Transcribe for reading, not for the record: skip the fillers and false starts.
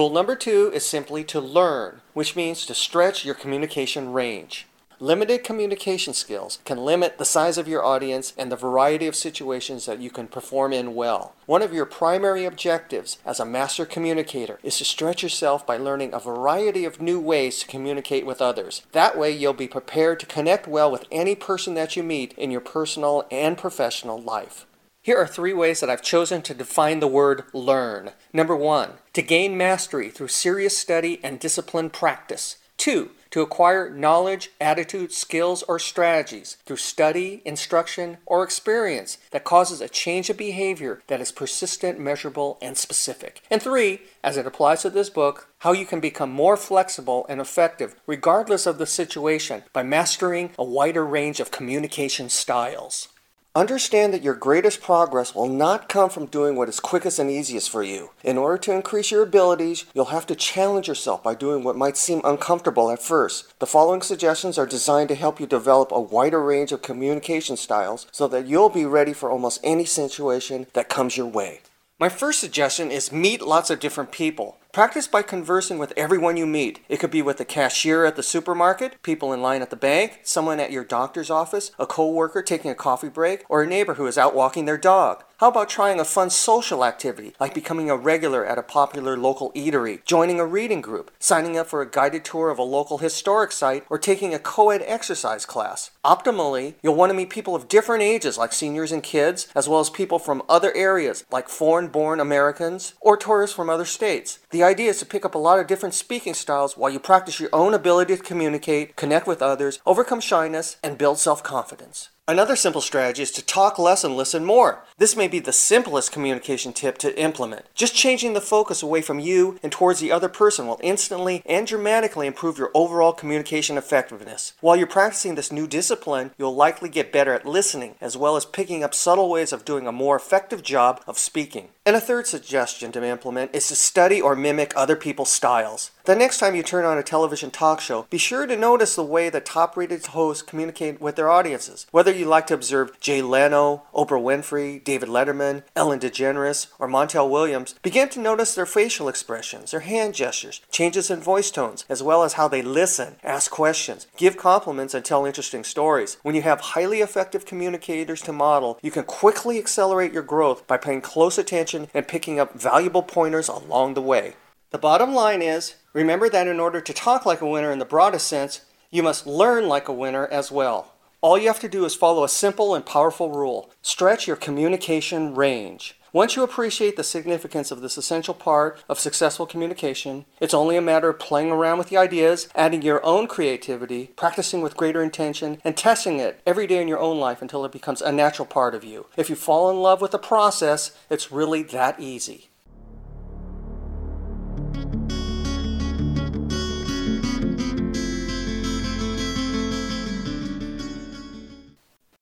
Rule number 2 is simply to learn, which means to stretch your communication range. Limited communication skills can limit the size of your audience and the variety of situations that you can perform in well. One of your primary objectives as a master communicator is to stretch yourself by learning a variety of new ways to communicate with others. That way you'll be prepared to connect well with any person that you meet in your personal and professional life. Here are 3 ways that I've chosen to define the word learn. Number 1, to gain mastery through serious study and disciplined practice. 2, to acquire knowledge, attitude, skills, or strategies through study, instruction, or experience that causes a change of behavior that is persistent, measurable, and specific. And 3, as it applies to this book, how you can become more flexible and effective regardless of the situation by mastering a wider range of communication styles. Understand that your greatest progress will not come from doing what is quickest and easiest for you. In order to increase your abilities, you'll have to challenge yourself by doing what might seem uncomfortable at first. The following suggestions are designed to help you develop a wider range of communication styles so that you'll be ready for almost any situation that comes your way. My first suggestion is meet lots of different people. Practice by conversing with everyone you meet. It could be with the cashier at the supermarket, people in line at the bank, someone at your doctor's office, a coworker taking a coffee break, or a neighbor who is out walking their dog. How about trying a fun social activity, like becoming a regular at a popular local eatery, joining a reading group, signing up for a guided tour of a local historic site, or taking a co-ed exercise class? Optimally, you'll want to meet people of different ages, like seniors and kids, as well as people from other areas, like foreign-born Americans, or tourists from other states. The idea is to pick up a lot of different speaking styles while you practice your own ability to communicate, connect with others, overcome shyness, and build self-confidence. Another simple strategy is to talk less and listen more. This may be the simplest communication tip to implement. Just changing the focus away from you and towards the other person will instantly and dramatically improve your overall communication effectiveness. While you're practicing this new discipline, you'll likely get better at listening, as well as picking up subtle ways of doing a more effective job of speaking. And a third suggestion to implement is to study or mimic other people's styles. The next time you turn on a television talk show, be sure to notice the way the top-rated hosts communicate with their audiences. Whether you like to observe Jay Leno, Oprah Winfrey, David Letterman, Ellen DeGeneres, or Montel Williams, begin to notice their facial expressions, their hand gestures, changes in voice tones, as well as how they listen, ask questions, give compliments, and tell interesting stories. When you have highly effective communicators to model, you can quickly accelerate your growth by paying close attention and picking up valuable pointers along the way. The bottom line is, remember that in order to talk like a winner in the broadest sense, you must learn like a winner as well. All you have to do is follow a simple and powerful rule. Stretch your communication range. Once you appreciate the significance of this essential part of successful communication, it's only a matter of playing around with the ideas, adding your own creativity, practicing with greater intention, and testing it every day in your own life until it becomes a natural part of you. If you fall in love with the process, it's really that easy.